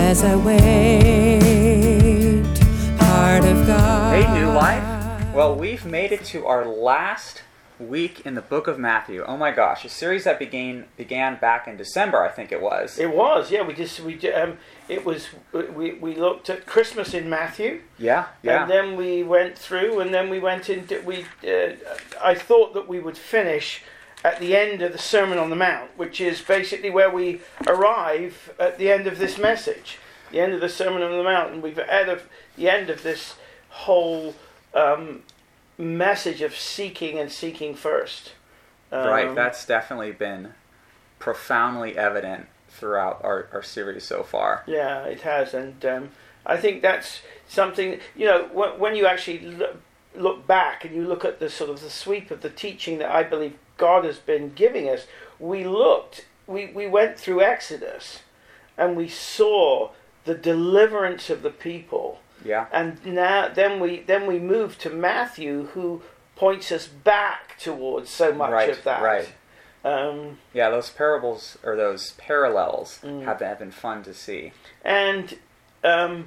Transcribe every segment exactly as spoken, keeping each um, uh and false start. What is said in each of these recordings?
as I wait, heart of God. Hey, New Life. Well, we've made it to our last week in the book of Matthew. Oh my gosh, a series that began began back in December, I think it was. It was, yeah. We just we um, it was we we looked at Christmas in Matthew. Yeah, yeah. And then we went through, and then we went into we. Uh, I thought that we would finish at the end of the Sermon on the Mount, which is basically where we arrive at the end of this message, the end of the Sermon on the Mount, and we've at the end of this whole um, message of seeking and seeking first. Um, right, that's definitely been profoundly evident throughout our, our series so far. Yeah, it has, and um, I think that's something, you know, when, when you actually look, look back and you look at the sort of the sweep of the teaching that I believe God has been giving us, we looked, we, we went through Exodus, and we saw the deliverance of the people. Yeah. And now then we then we move to Matthew, who points us back towards so much right, of that. Right. Um, yeah, those parables or those parallels mm. have, been, have been fun to see. And um,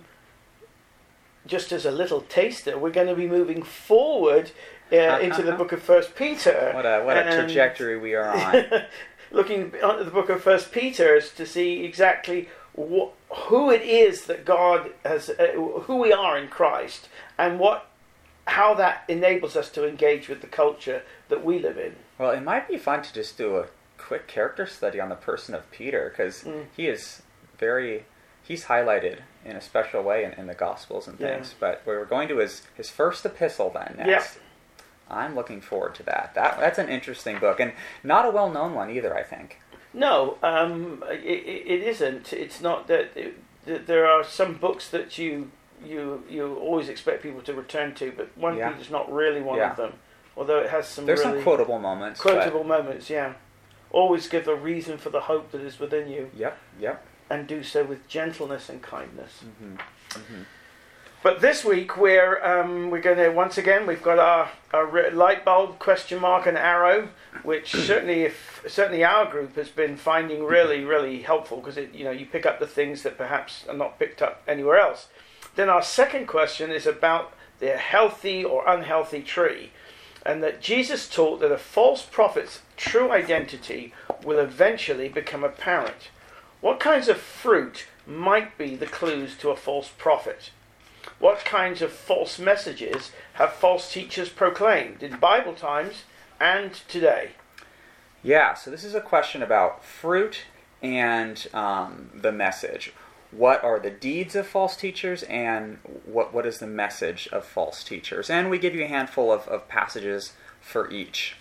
just as a little taster, we're going to be moving forward uh, into the book of First Peter. What a what a and trajectory we are on. Looking at the book of First Peter is to see exactly what, who it is that God has, uh, who we are in Christ, and what, how that enables us to engage with the culture that we live in. Well, it might be fun to just do a quick character study on the person of Peter, because mm. he is very, he's highlighted in a special way in, in the Gospels and things. Yeah. But we're going to his, his first epistle then next. Yeah. I'm looking forward to that. That that's an interesting book, and not a well-known one either, I think. No, um, it, it isn't. It's not that it, that there are some books that you you you always expect people to return to, but one yeah. Peter's not really one yeah. of them. Although it has some there's really some quotable moments. Quotable but... moments, yeah. Always give a reason for the hope that is within you. Yep, yep. And do so with gentleness and kindness. Mm-hmm. Mm-hmm. But this week we're um, we're going to once again we've got our, our light bulb, question mark, and arrow, which certainly if certainly our group has been finding really really helpful, because it you know you pick up the things that perhaps are not picked up anywhere else. Then our second question is about the healthy or unhealthy tree, and that Jesus taught that a false prophet's true identity will eventually become apparent. What kinds of fruit might be the clues to a false prophet? What kinds of false messages have false teachers proclaimed in Bible times and today? Yeah, so this is a question about fruit and um, the message. What are the deeds of false teachers, and what what is the message of false teachers? And we give you a handful of, of passages for each.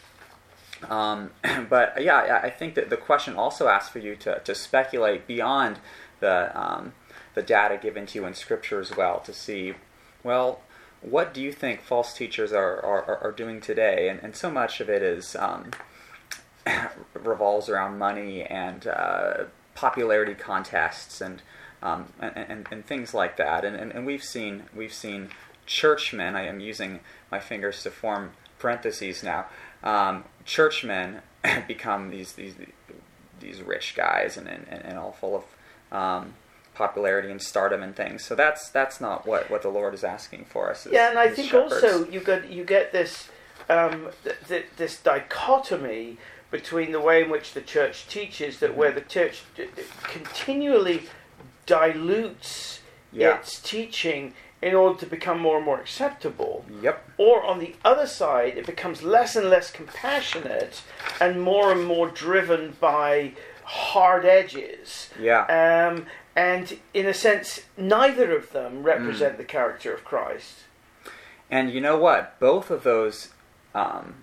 Um, but yeah, I think that the question also asks for you to, to speculate beyond the... Um, the data given to you in Scripture as well, to see, well, what do you think false teachers are, are, are doing today? And, and so much of it is um, revolves around money and uh, popularity contests and, um, and, and and things like that. And, and and we've seen we've seen churchmen. I am using my fingers to form parentheses now. Um, churchmen become these these these rich guys and and, and all full of um, popularity and stardom and things. So that's that's not what, what the Lord is asking for us. As, yeah, and I think shepherds. also you get you get this um, th- th- this dichotomy between the way in which the church teaches, that where the church d- d- continually dilutes yeah. its teaching in order to become more and more acceptable. Yep. Or on the other side, it becomes less and less compassionate and more and more driven by hard edges. Yeah. Um, and in a sense, neither of them represent mm. the character of Christ. And you know what? Both of those um,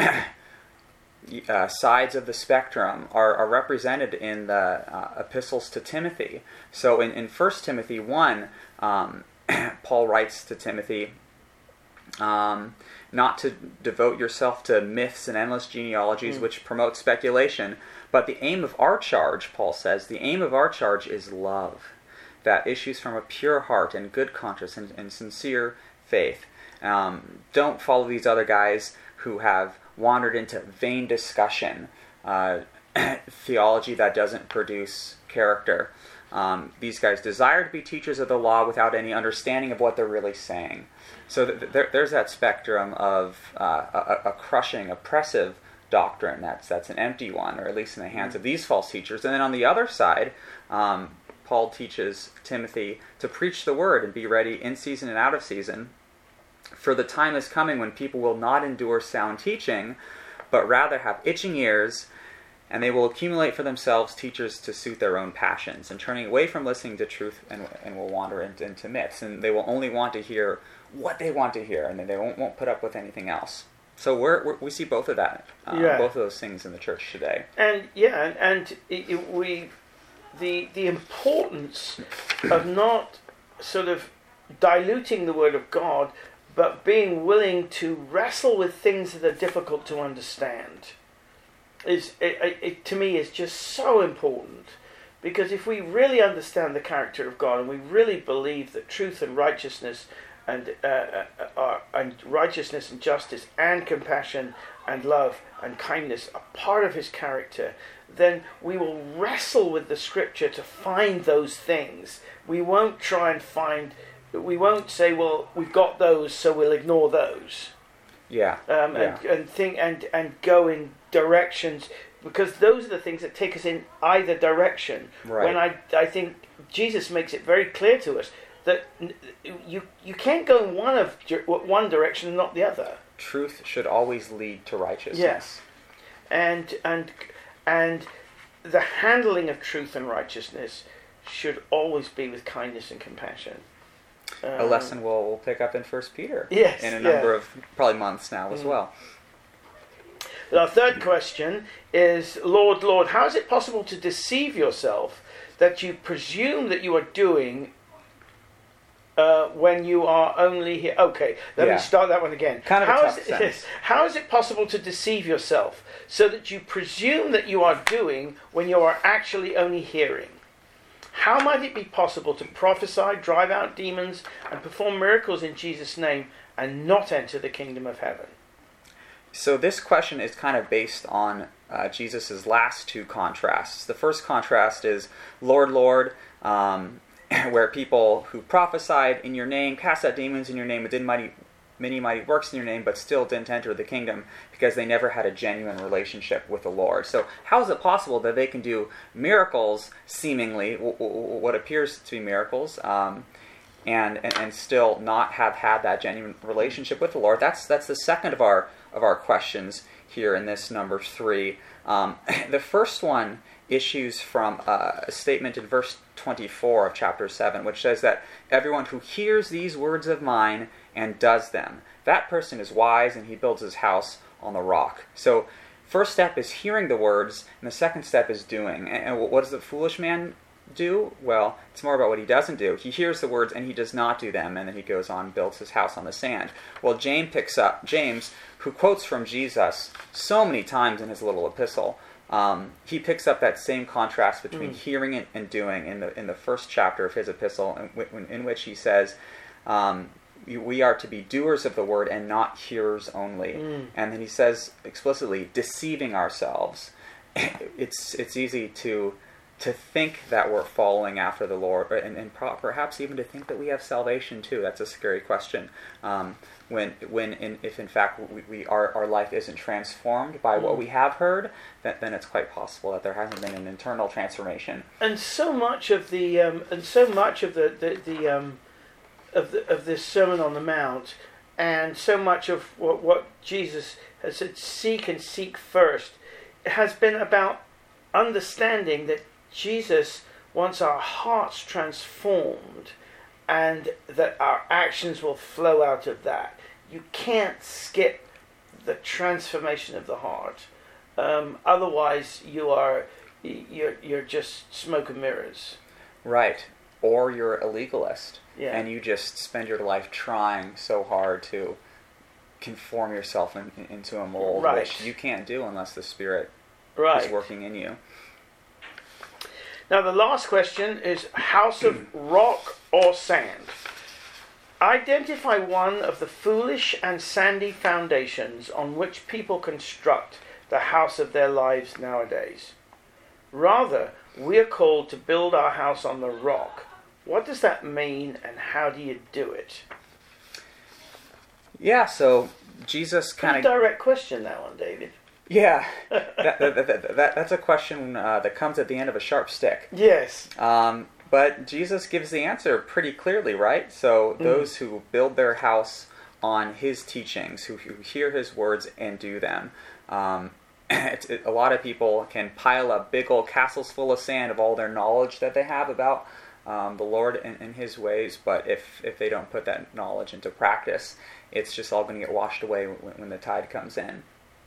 uh, sides of the spectrum are, are represented in the uh, epistles to Timothy. So in, in First Timothy one, um, Paul writes to Timothy, um, not to devote yourself to myths and endless genealogies mm. which promote speculation, but the aim of our charge, Paul says, the aim of our charge is love that issues from a pure heart and good conscience and, and sincere faith. Um, don't follow these other guys who have wandered into vain discussion, uh, theology that doesn't produce character. Um, these guys desire to be teachers of the law without any understanding of what they're really saying. So th- th- there's that spectrum of uh, a, a crushing, oppressive doctrine that's that's an empty one, or at least in the hands of these false teachers. And then on the other side, um, Paul teaches Timothy to preach the word and be ready in season and out of season. For the time is coming when people will not endure sound teaching, but rather have itching ears, and they will accumulate for themselves teachers to suit their own passions, and turning away from listening to truth and, and will wander into, into myths. And they will only want to hear what they want to hear, and then they won't, won't put up with anything else. So we're, we're, we see both of that, um, Yeah. both of those things in the church today. And yeah, and, and it, it, we the the importance of not sort of diluting the Word of God, but being willing to wrestle with things that are difficult to understand is it, it, it, to me is just so important. Because if we really understand the character of God, and we really believe that truth and righteousness and uh, uh, uh, and righteousness and justice and compassion and love and kindness are part of his character, then we will wrestle with the scripture to find those things. We won't try and find, we won't say, well, we've got those, so we'll ignore those. Yeah. Um, yeah. and, and think and, and go in directions, because those are the things that take us in either direction. Right. When I I think Jesus makes it very clear to us that you you can't go in one of one direction and not the other. Truth should always lead to righteousness. Yes, and and and the handling of truth and righteousness should always be with kindness and compassion. Um, A lesson we'll, we'll pick up in First Peter. Yes, in a yeah. number of probably months now as Mm. well. Our third question is, Lord, Lord, how is it possible to deceive yourself that you presume that you are doing uh, when you are only here? Okay, let Yeah. me start that one again. Kind of a how tough is it, sentence. How is it possible to deceive yourself so that you presume that you are doing when you are actually only hearing? How might it be possible to prophesy, drive out demons, and perform miracles in Jesus' name and not enter the kingdom of heaven? So this question is kind of based on uh, Jesus' last two contrasts. The first contrast is, Lord, Lord, um, where people who prophesied in your name, cast out demons in your name, and did mighty, many mighty works in your name, but still didn't enter the kingdom because they never had a genuine relationship with the Lord. So how is it possible that they can do miracles, seemingly, w- w- what appears to be miracles, um, and, and and still not have had that genuine relationship with the Lord? That's that's the second of our of our questions here in this number three. Um, the first one issues from uh, a statement in verse twenty-four of chapter seven, which says that everyone who hears these words of mine and does them, that person is wise, and he builds his house on the rock. So first step is hearing the words, and the second step is doing. And what does the foolish man do? Well, it's more about what he doesn't do. He hears the words and he does not do them, and then he goes on and builds his house on the sand. Well, James picks up James, who quotes from Jesus so many times in his little epistle. Um, he picks up that same contrast between mm. hearing and, and doing in the in the first chapter of his epistle, in, in which he says, um, we are to be doers of the word and not hearers only. Mm. And then he says explicitly, deceiving ourselves. It's it's easy to to think that we're following after the Lord, and, and perhaps even to think that we have salvation too. That's a scary question. Um, when, when, in, if in fact we, we our, our life isn't transformed by what we have heard, then, then it's quite possible that there hasn't been an internal transformation. And so much of the, um, and so much of the the, the um, of the, of this Sermon on the Mount, and so much of what, what Jesus has said, seek and seek first, has been about understanding that Jesus wants our hearts transformed, and that our actions will flow out of that. You can't skip the transformation of the heart. Um, otherwise, you are you're you're just smoke and mirrors. Right. Or you're a legalist, yeah. and you just spend your life trying so hard to conform yourself in, in, into a mold, right. which you can't do unless the Spirit right. is working in you. Now the last question is house of rock or sand? Identify one of the foolish and sandy foundations on which people construct the house of their lives nowadays. Rather, we're called to build our house on the rock. What does that mean, and how do you do it? Yeah, so Jesus kind of... direct question, that one, David. Yeah, that, that, that, that, that's a question uh, that comes at the end of a sharp stick. Yes. Um, but Jesus gives the answer pretty clearly, right? So those mm. who build their house on his teachings, who, who hear his words and do them. Um, it, it, a lot of people can pile up big old castles full of sand of all their knowledge that they have about um, the Lord and, and his ways, but if, if they don't put that knowledge into practice, it's just all going to get washed away when, when the tide comes in.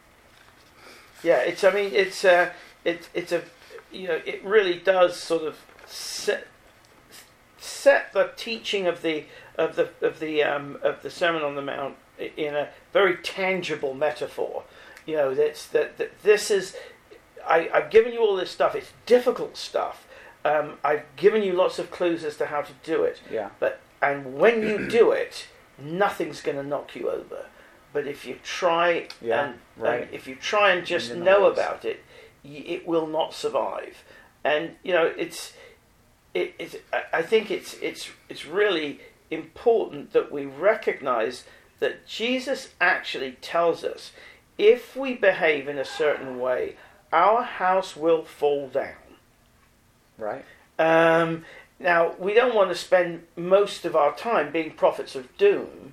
Yeah, it's. I mean, it's. Uh, it, it's a. You know, it really does sort of set set the teaching of the of the of the um, of the Sermon on the Mount in a very tangible metaphor. You know, that's that, that this is. I, I've given you all this stuff. It's difficult stuff. Um, I've given you lots of clues as to how to do it. Yeah. But and when you do it, nothing's going to knock you over. But if you try, yeah, and, right. and if you try and just know about it, it will not survive. And you know, it's, it, it's. I think it's, it's, it's really important that we recognize that Jesus actually tells us, if we behave in a certain way, our house will fall down. Right. Um, now, we don't want to spend most of our time being prophets of doom.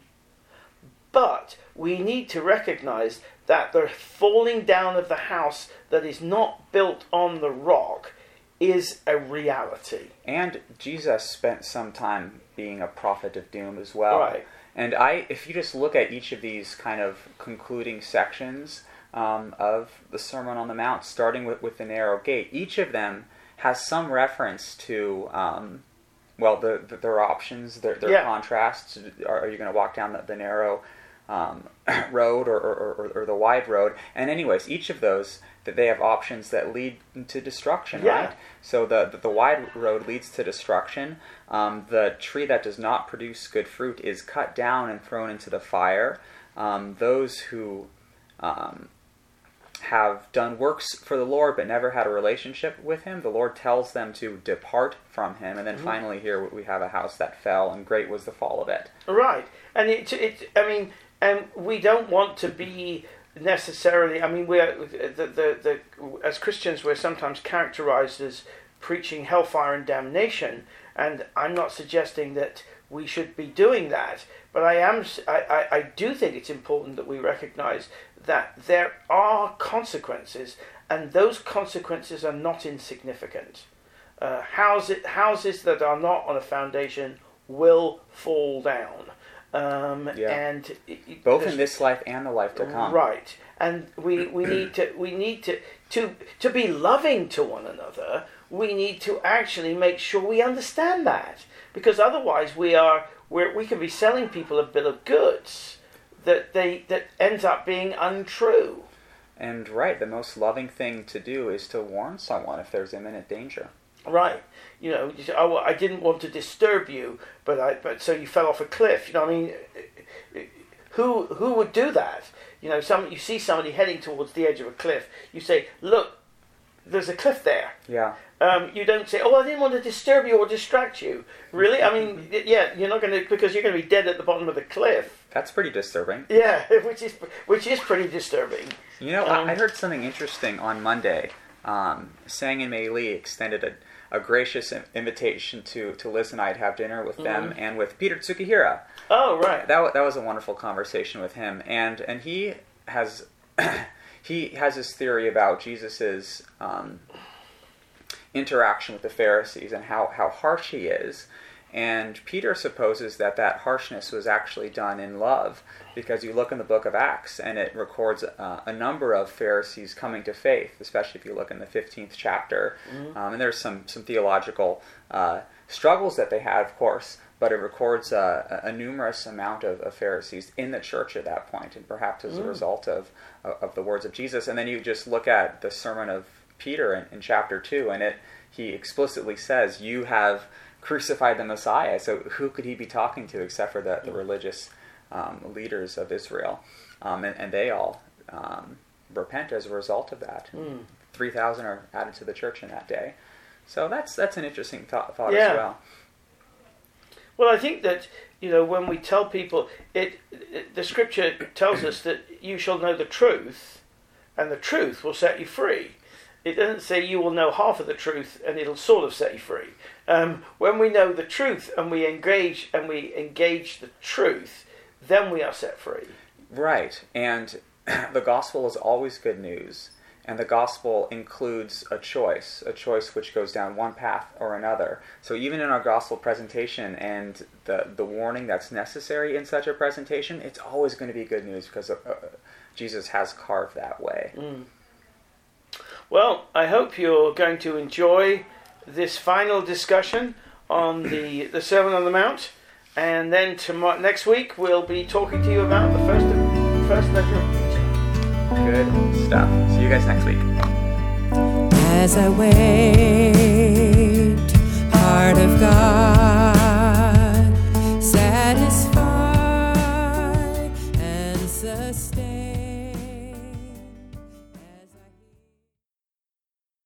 But we need to recognize that the falling down of the house that is not built on the rock is a reality. And Jesus spent some time being a prophet of doom as well. Right. And I, if you just look at each of these kind of concluding sections um, of the Sermon on the Mount, starting with, with the narrow gate, each of them has some reference to... Um, well, the, the, their options, their, their yeah. contrasts. Are, are you going to walk down the, the narrow um, road or, or, or, or the wide road? And anyways, each of those, that they have options that lead to destruction, yeah. right? So the, the, the wide road leads to destruction. Um, the tree that does not produce good fruit is cut down and thrown into the fire. Um, those who... Um, have done works for the Lord but never had a relationship with him, the Lord tells them to depart from him. And then mm-hmm. finally here we have a house that fell, and great was the fall of it. Right. And it, it I mean, and we don't want to be necessarily, I mean, we're the, the, the as Christians we're sometimes characterized as preaching hellfire and damnation, and I'm not suggesting that we should be doing that, but I am I, I, I do think it's important that we recognize that there are consequences, and those consequences are not insignificant. Uh, houses, houses that are not on a foundation will fall down. Um, yeah. and it, both in this life and the life to come. Right. And we, we need to we need to, to to be loving to one another. We need to actually make sure we understand that, because otherwise we are we we can be selling people a bill of goods that they that ends up being untrue. And right, the most loving thing to do is to warn someone if there's imminent danger. Right. You know, you say, oh, well, I didn't want to disturb you, but I but so you fell off a cliff. You know, I mean, who who would do that? You know, some you see somebody heading towards the edge of a cliff. You say, look, there's a cliff there. Yeah. Um, you don't say, oh, I didn't want to disturb you or distract you. Really? I mean, yeah, you're not going to, because you're going to be dead at the bottom of the cliff. That's pretty disturbing. Yeah, which is which is pretty disturbing. You know, um, I heard something interesting on Monday. Um, Sang and Mei Lee extended a, a gracious invitation to, to Liz and I to have dinner with them mm-hmm. and with Peter Tsukihira. Oh, right. That that was a wonderful conversation with him, and and he has he has this theory about Jesus's um, interaction with the Pharisees and how, how harsh he is. And Peter supposes that that harshness was actually done in love, because you look in the book of Acts and it records uh, a number of Pharisees coming to faith, especially if you look in the fifteenth chapter. Mm-hmm. Um, and there's some, some theological uh, struggles that they had, of course, but it records uh, a numerous amount of, of Pharisees in the church at that point, and perhaps as mm. a result of, of the words of Jesus. And then you just look at the sermon of Peter in, in chapter two, and it he explicitly says, you have crucified the Messiah. So who could he be talking to except for the, the religious um, leaders of Israel? Um, and, and they all um, repent as a result of that. Mm. three thousand are added to the church in that day. So that's that's an interesting thought, thought Yeah. as well. Well, I think that, you know, when we tell people, it, it the scripture tells us that you shall know the truth, and the truth will set you free. It doesn't say you will know half of the truth and it'll sort of set you free. Um, when we know the truth and we engage and we engage the truth, then we are set free. Right, and the gospel is always good news, and the gospel includes a choice, a choice which goes down one path or another. So even in our gospel presentation and the, the warning that's necessary in such a presentation, it's always going to be good news because uh, Jesus has carved that way. Mm. Well, I hope you're going to enjoy this final discussion on the, the Sermon on the Mount, and then tomorrow, next week we'll be talking to you about the first, first letter of Peter. Good stuff. See you guys next week. As I wait, heart of God, satisfy and sustain.